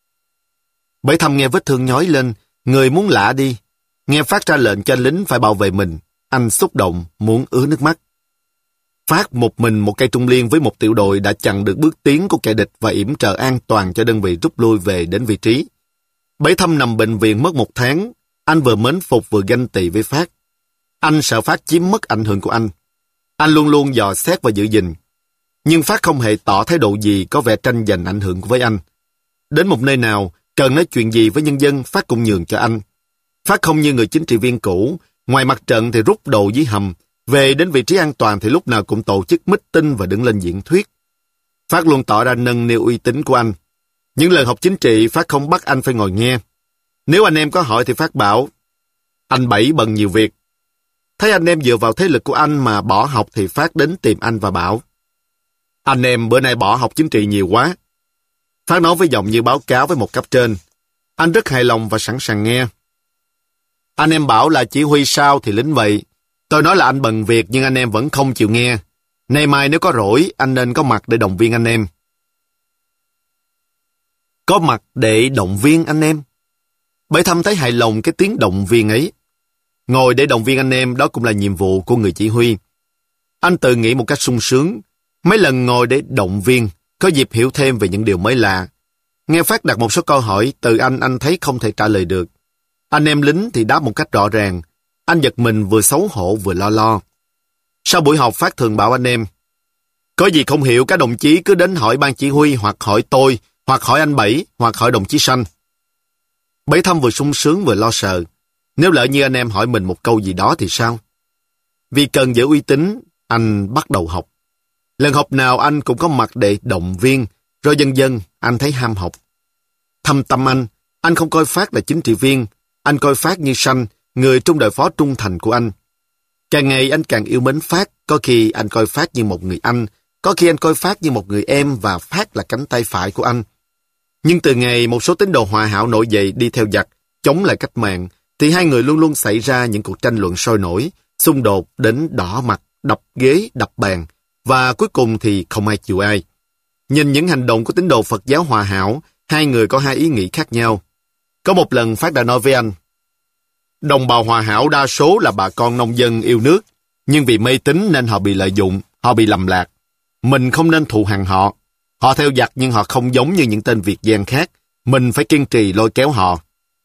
Bảy Thăm nghe vết thương nhói lên, người muốn lả đi. Nghe Phát ra lệnh cho anh lính phải bảo vệ mình, anh xúc động, muốn ứa nước mắt. Phát một mình một cây Trung Liên với một tiểu đội đã chặn được bước tiến của kẻ địch và yểm trợ an toàn cho đơn vị rút lui về đến vị trí. Bảy Thăm nằm bệnh viện mất 1 tháng, anh vừa mến phục vừa ganh tị với Phát. Anh sợ Phát chiếm mất ảnh hưởng của anh. Anh luôn luôn dò xét và giữ gìn. Nhưng Phát không hề tỏ thái độ gì có vẻ tranh giành ảnh hưởng với anh. Đến một nơi nào, cần nói chuyện gì với nhân dân, Phát cũng nhường cho anh. Phát không như người chính trị viên cũ, ngoài mặt trận thì rút đồ dưới hầm, về đến vị trí an toàn thì lúc nào cũng tổ chức meeting và đứng lên diễn thuyết. Phát luôn tỏ ra nâng niu uy tín của anh. Những lần học chính trị, Phát không bắt anh phải ngồi nghe. Nếu anh em có hỏi thì Phát bảo, anh Bảy bận nhiều việc. Thấy anh em dựa vào thế lực của anh mà bỏ học thì Phát đến tìm anh và bảo, anh em bữa nay bỏ học chính trị nhiều quá. Phát nói với giọng như báo cáo với một cấp trên. Anh rất hài lòng và sẵn sàng nghe. Anh em bảo là chỉ huy sao thì lính vậy. Tôi nói là anh bận việc nhưng anh em vẫn không chịu nghe. Nay mai nếu có rỗi, anh nên có mặt để động viên anh em. Có mặt để động viên anh em. Bảy Thăm thấy hài lòng cái tiếng động viên ấy. Ngồi để động viên anh em đó cũng là nhiệm vụ của người chỉ huy. Anh tự nghĩ một cách sung sướng. Mấy lần ngồi để động viên, có dịp hiểu thêm về những điều mới lạ. Nghe Phát đặt một số câu hỏi, từ anh thấy không thể trả lời được. Anh em lính thì đáp một cách rõ ràng. Anh giật mình vừa xấu hổ vừa lo. Sau buổi họp Phát thường bảo anh em, có gì không hiểu các đồng chí cứ đến hỏi ban chỉ huy hoặc hỏi tôi, hoặc hỏi anh Bảy, hoặc hỏi đồng chí Sanh. Bảy Thăm vừa sung sướng vừa lo sợ. Nếu lỡ như anh em hỏi mình một câu gì đó thì sao? Vì cần giữ uy tín, anh bắt đầu học. Lần học nào anh cũng có mặt để động viên, rồi dần dần anh thấy ham học. Thâm tâm anh không coi Phát là chính trị viên, anh coi Phát như Sanh, người trung đội phó trung thành của anh. Càng ngày anh càng yêu mến Phát, có khi anh coi Phát như một người anh, có khi anh coi Phát như một người em và Phát là cánh tay phải của anh. Nhưng từ ngày một số tín đồ hòa hảo nổi dậy đi theo giặc, chống lại cách mạng, thì hai người luôn luôn xảy ra những cuộc tranh luận sôi nổi, xung đột đến đỏ mặt, đập ghế, đập bàn, và cuối cùng thì không ai chịu ai. Nhìn những hành động của tín đồ Phật giáo hòa hảo, hai người có hai ý nghĩ khác nhau. Có một lần Phát đã nói với anh, đồng bào hòa hảo đa số là bà con nông dân yêu nước, nhưng vì mê tín nên họ bị lợi dụng, họ bị lầm lạc. Mình không nên thù hằn họ. Họ theo giặc nhưng họ không giống như những tên Việt gian khác. Mình phải kiên trì lôi kéo họ.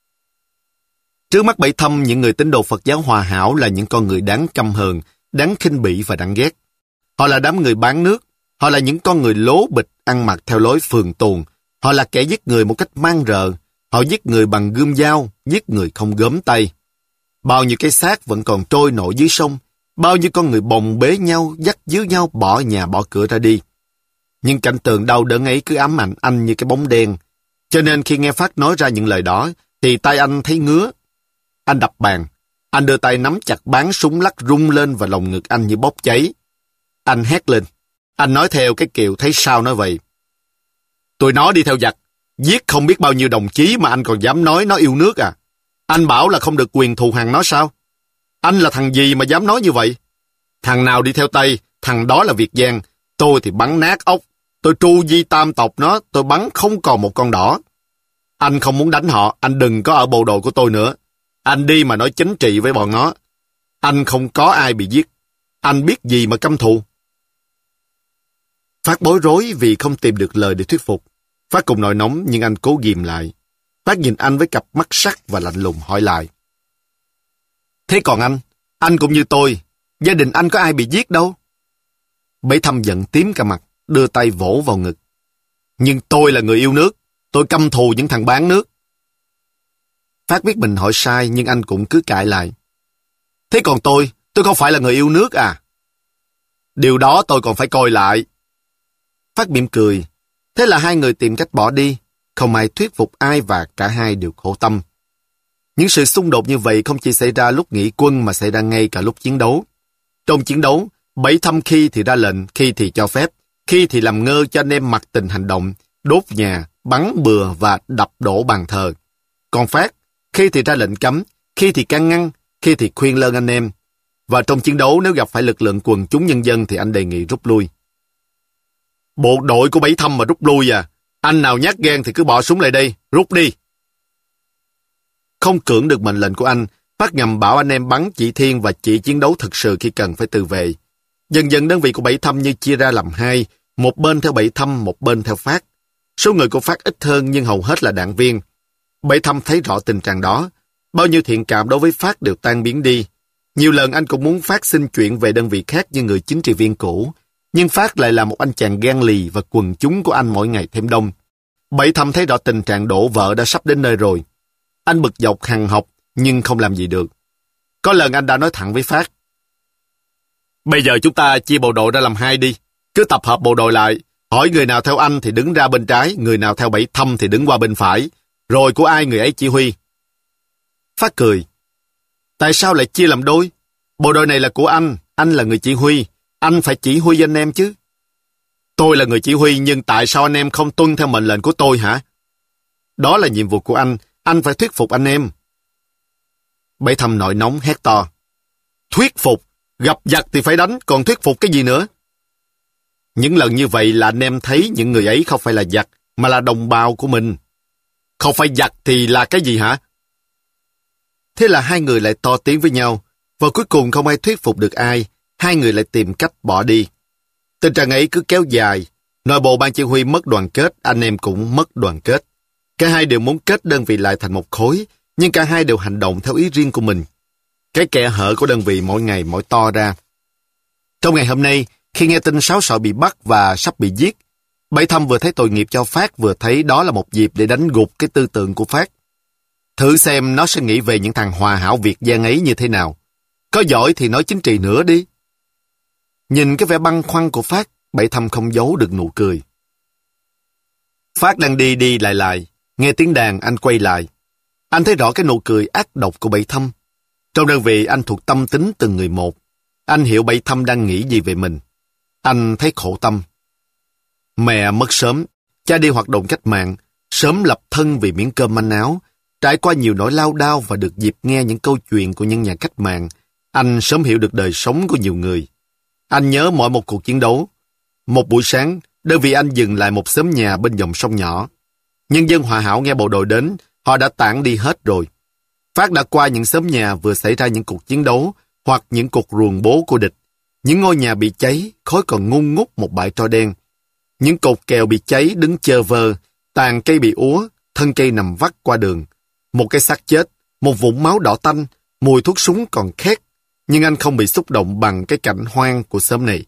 Trước mắt Bảy Thâm, những người tín đồ Phật giáo hòa hảo là những con người đáng căm hờn, đáng khinh bỉ và đáng ghét. Họ là đám người bán nước. Họ là những con người lố bịch ăn mặc theo lối phường tuồng. Họ là kẻ giết người một cách man rợ. Họ giết người bằng gươm dao, giết người không gớm tay. Bao nhiêu cái xác vẫn còn trôi nổi dưới sông. Bao nhiêu con người bồng bế nhau, dắt díu nhau bỏ nhà bỏ cửa ra đi. Nhưng cảnh tượng đau đớn ấy cứ ám ảnh anh như cái bóng đen. Cho nên khi nghe Phát nói ra những lời đó, thì tay anh thấy ngứa. Anh đập bàn. Anh đưa tay nắm chặt bán súng lắc rung lên và lồng ngực anh như bốc cháy. Anh hét lên. Anh nói theo cái kiểu thấy sao nói vậy. Tụi nó đi theo giặc. Giết không biết bao nhiêu đồng chí mà anh còn dám nói nó yêu nước à? Anh bảo là không được quyền thù hằn nó sao? Anh là thằng gì mà dám nói như vậy? Thằng nào đi theo Tây, thằng đó là Việt gian. Tôi thì bắn nát ốc. Tôi tru di tam tộc nó, tôi bắn không còn một con đỏ. Anh không muốn đánh họ, anh đừng có ở bộ đội của tôi nữa. Anh đi mà nói chính trị với bọn nó. Anh không có ai bị giết. Anh biết gì mà căm thù. Phát bối rối vì không tìm được lời để thuyết phục. Phát cùng nổi nóng nhưng anh cố ghìm lại. Phát nhìn anh với cặp mắt sắc và lạnh lùng hỏi lại. Thế còn anh cũng như tôi, gia đình anh có ai bị giết đâu. Bảy Thâm giận tím cả mặt, đưa tay vỗ vào ngực. Nhưng tôi là người yêu nước, tôi căm thù những thằng bán nước. Phát biết mình hỏi sai nhưng anh cũng cứ cãi lại. Thế còn tôi không phải là người yêu nước à? Điều đó tôi còn phải coi lại. Phát mỉm cười. Thế là hai người tìm cách bỏ đi, không ai thuyết phục ai và cả hai đều khổ tâm. Những sự xung đột như vậy không chỉ xảy ra lúc nghỉ quân mà xảy ra ngay cả lúc chiến đấu. Trong chiến đấu, Bảy Thâm khi thì ra lệnh, khi thì cho phép, khi thì làm ngơ cho anh em mặc tình hành động, đốt nhà, bắn bừa và đập đổ bàn thờ. Còn Phát, khi thì ra lệnh cấm, khi thì can ngăn, khi thì khuyên lơn anh em. Và trong chiến đấu nếu gặp phải lực lượng quần chúng nhân dân thì anh đề nghị rút lui. Bộ đội của Bảy Thâm mà rút lui à? Anh nào nhát gan thì cứ bỏ súng lại đây, rút đi. Không cưỡng được mệnh lệnh của anh, Phát ngầm bảo anh em bắn chỉ thiên và chỉ chiến đấu thực sự khi cần phải tự vệ. Dần dần đơn vị của Bảy Thâm như chia ra làm hai, một bên theo Bảy Thâm, một bên theo Phát. Số người của Phát ít hơn nhưng hầu hết là đảng viên. Bảy Thâm thấy rõ tình trạng đó. Bao nhiêu thiện cảm đối với Phát đều tan biến đi. Nhiều lần anh cũng muốn Phát xin chuyển về đơn vị khác như người chính trị viên cũ. Nhưng Phát lại là một anh chàng gan lì và quần chúng của anh mỗi ngày thêm đông. Bảy Thâm thấy rõ tình trạng đổ vỡ đã sắp đến nơi rồi. Anh bực dọc hằn học nhưng không làm gì được. Có lần anh đã nói thẳng với Phát. Bây giờ chúng ta chia bộ đội ra làm hai đi. Cứ tập hợp bộ đội lại. Hỏi người nào theo anh thì đứng ra bên trái, người nào theo Bảy Thâm thì đứng qua bên phải. Rồi của ai người ấy chỉ huy. Phát cười. Tại sao lại chia làm đôi? Bộ đội này là của anh là người chỉ huy. Anh phải chỉ huy anh em chứ. Tôi là người chỉ huy nhưng tại sao anh em không tuân theo mệnh lệnh của tôi hả? Đó là nhiệm vụ của anh phải thuyết phục anh em. Bảy Thâm nổi nóng hét to. Thuyết phục? Gặp giặc thì phải đánh, còn thuyết phục cái gì nữa? Những lần như vậy là anh em thấy những người ấy không phải là giặc, mà là đồng bào của mình. Không phải giặc thì là cái gì hả? Thế là hai người lại to tiếng với nhau, và cuối cùng không ai thuyết phục được ai, hai người lại tìm cách bỏ đi. Tình trạng ấy cứ kéo dài, nội bộ ban chỉ huy mất đoàn kết, anh em cũng mất đoàn kết. Cả hai đều muốn kết đơn vị lại thành một khối, nhưng cả hai đều hành động theo ý riêng của mình. Cái kẽ hở của đơn vị mỗi ngày mỗi to ra. Trong ngày hôm nay, khi nghe tin Sáu Sọ bị bắt và sắp bị giết, Bảy Thâm vừa thấy tội nghiệp cho Phát, vừa thấy đó là một dịp để đánh gục cái tư tưởng của Phát. Thử xem nó sẽ nghĩ về những thằng hòa hảo Việt gian ấy như thế nào. Có giỏi thì nói chính trị nữa đi. Nhìn cái vẻ băn khoăn của Phát, Bảy Thăm không giấu được nụ cười. Phát đang đi đi lại, nghe tiếng đàn anh quay lại. Anh thấy rõ cái nụ cười ác độc của Bảy Thăm. Trong đơn vị anh thuộc tâm tính từng người một. Anh hiểu Bảy Thăm đang nghĩ gì về mình. Anh thấy khổ tâm. Mẹ mất sớm, cha đi hoạt động cách mạng, sớm lập thân vì miếng cơm manh áo, trải qua nhiều nỗi lao đao và được dịp nghe những câu chuyện của những nhà cách mạng. Anh sớm hiểu được đời sống của nhiều người. Anh nhớ mỗi một cuộc chiến đấu. Một buổi sáng, đơn vị anh dừng lại một xóm nhà bên dòng sông nhỏ. Nhân dân hòa hảo nghe bộ đội đến, họ đã tản đi hết rồi. Phát đã qua những xóm nhà vừa xảy ra những cuộc chiến đấu hoặc những cuộc ruồng bố của địch. Những ngôi nhà bị cháy, khói còn ngung ngút một bãi tro đen. Những cột kèo bị cháy đứng chơ vơ, tàn cây bị úa, thân cây nằm vắt qua đường. Một cái xác chết, một vũng máu đỏ tanh, mùi thuốc súng còn khét. Nhưng anh không bị xúc động bằng cái cảnh hoang của xóm này.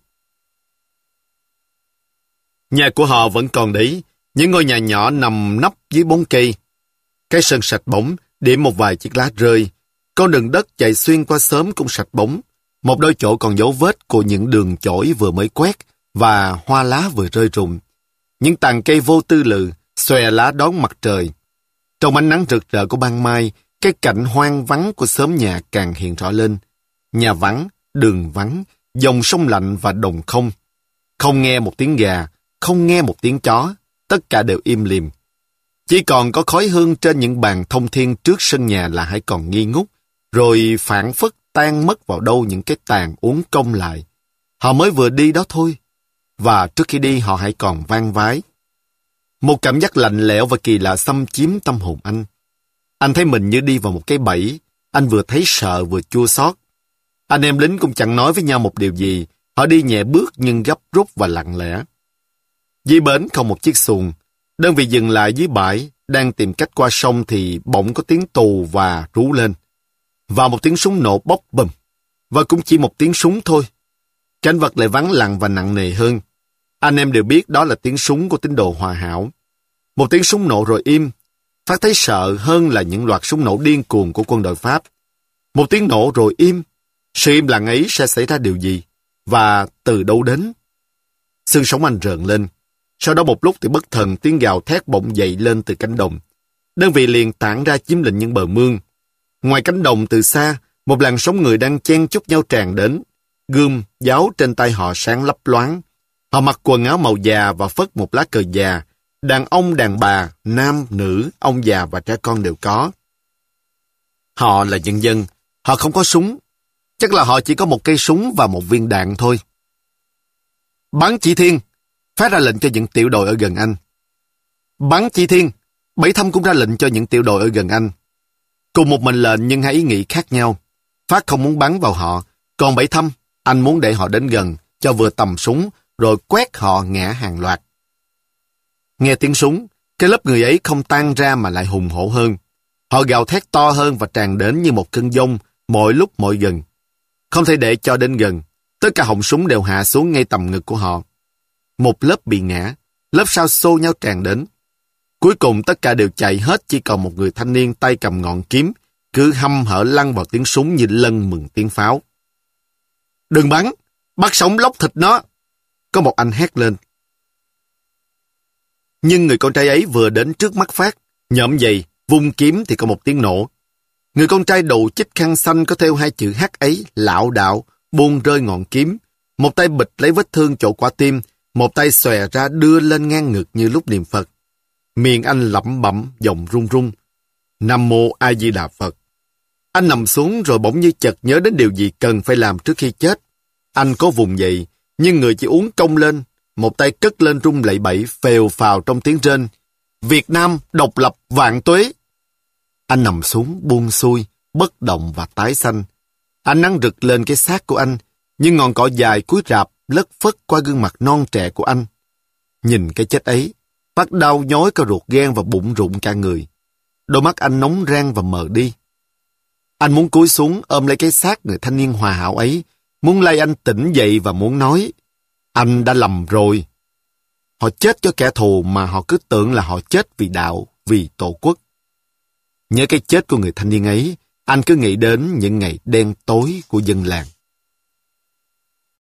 Nhà của họ vẫn còn đấy, những ngôi nhà nhỏ nằm nấp dưới bóng cây. Cái sân sạch bóng, điểm một vài chiếc lá rơi. Con đường đất chạy xuyên qua xóm cũng sạch bóng. Một đôi chỗ còn dấu vết của những đường chổi vừa mới quét và hoa lá vừa rơi rụng. Những tàn cây vô tư lự, xòe lá đón mặt trời. Trong ánh nắng rực rỡ của ban mai, cái cảnh hoang vắng của xóm nhà càng hiện rõ lên. Nhà vắng, đường vắng, dòng sông lạnh và đồng không. Không nghe một tiếng gà, không nghe một tiếng chó, tất cả đều im lìm. Chỉ còn có khói hương trên những bàn thông thiên trước sân nhà là hãy còn nghi ngút, rồi phảng phất tan mất vào đâu những cái tàn uốn cong lại. Họ mới vừa đi đó thôi, và trước khi đi họ hãy còn vang vái. Một cảm giác lạnh lẽo và kỳ lạ xâm chiếm tâm hồn anh. Anh thấy mình như đi vào một cái bẫy, anh vừa thấy sợ vừa chua xót. Anh em lính cũng chẳng nói với nhau một điều gì, họ đi nhẹ bước nhưng gấp rút và lặng lẽ. Dưới bến không một chiếc xuồng, đơn vị dừng lại dưới bãi, đang tìm cách qua sông thì bỗng có tiếng tù và rú lên. Và một tiếng súng nổ bốc bùm, và cũng chỉ một tiếng súng thôi. Cảnh vật lại vắng lặng và nặng nề hơn. Anh em đều biết đó là tiếng súng của tín đồ hòa hảo. Một tiếng súng nổ rồi im. Phát thấy sợ hơn là những loạt súng nổ điên cuồng của quân đội Pháp. Một tiếng nổ rồi im. Sự im lặng ấy sẽ xảy ra điều gì? Và từ đâu đến? Xương sống anh rợn lên. Sau đó một lúc thì bất thần tiếng gào thét bỗng dậy lên từ cánh đồng. Đơn vị liền tản ra chiếm lĩnh những bờ mương. Ngoài cánh đồng từ xa, một làn sóng người đang chen chúc nhau tràn đến. Gươm, giáo trên tay họ sáng lấp loáng. Họ mặc quần áo màu già và phất một lá cờ già. Đàn ông, đàn bà, nam, nữ, ông già và trẻ con đều có. Họ là nhân dân. Họ không có súng. Chắc là họ chỉ có một cây súng và một viên đạn thôi. Bắn chỉ thiên. Phát ra lệnh cho những tiểu đội ở gần anh. Bắn chỉ thiên. Bảy Thăm cũng ra lệnh cho những tiểu đội ở gần anh. Cùng một mệnh lệnh nhưng hai ý nghĩ khác nhau. Phát không muốn bắn vào họ. Còn Bảy Thăm, anh muốn để họ đến gần, cho vừa tầm súng, rồi quét họ ngã hàng loạt. Nghe tiếng súng, cái lớp người ấy không tan ra mà lại hùng hổ hơn. Họ gào thét to hơn và tràn đến như một cơn giông, mỗi lúc mỗi gần. Không thể để cho đến gần. Tất cả họng súng đều hạ xuống ngay tầm ngực của họ. Một lớp bị ngã, lớp sau xô nhau tràn đến. Cuối cùng tất cả đều chạy hết, chỉ còn một người thanh niên tay cầm ngọn kiếm, cứ hăm hở lăn vào tiếng súng như lân mừng tiếng pháo. Đừng bắn, bắt sống lóc thịt nó. Có một anh hét lên. Nhưng người con trai ấy vừa đến trước mắt Phát, nhõm dậy, vung kiếm thì có một tiếng nổ. Người con trai đầu chích khăn xanh có theo hai chữ H ấy, lảo đảo, buông rơi ngọn kiếm. Một tay bịch lấy vết thương chỗ quả tim, một tay xòe ra đưa lên ngang ngực như lúc niệm Phật. Miệng anh lẩm bẩm, giọng run run. Nam Mô A Di Đà Phật. Anh nằm xuống rồi bỗng như chợt nhớ đến điều gì cần phải làm trước khi chết. Anh có vùng dậy, nhưng người chỉ uốn cong lên, một tay cất lên rung lẩy bẩy, phèo phào trong tiếng rên. Việt Nam độc lập vạn tuế. Anh nằm xuống buông xuôi, bất động và tái xanh. Ánh nắng rực lên cái xác của anh, nhưng ngọn cỏ dài cúi rạp lất phất qua gương mặt non trẻ của anh. Nhìn cái chết ấy, Phát đau nhói cả ruột gan và bụng rụng cả người. Đôi mắt anh nóng rang và mờ đi. Anh muốn cúi xuống ôm lấy cái xác người thanh niên hòa hảo ấy, muốn lay anh tỉnh dậy và muốn nói, anh đã lầm rồi. Họ chết cho kẻ thù mà họ cứ tưởng là họ chết vì đạo, vì tổ quốc. Nhớ cái chết của người thanh niên ấy, anh cứ nghĩ đến những ngày đen tối của dân làng.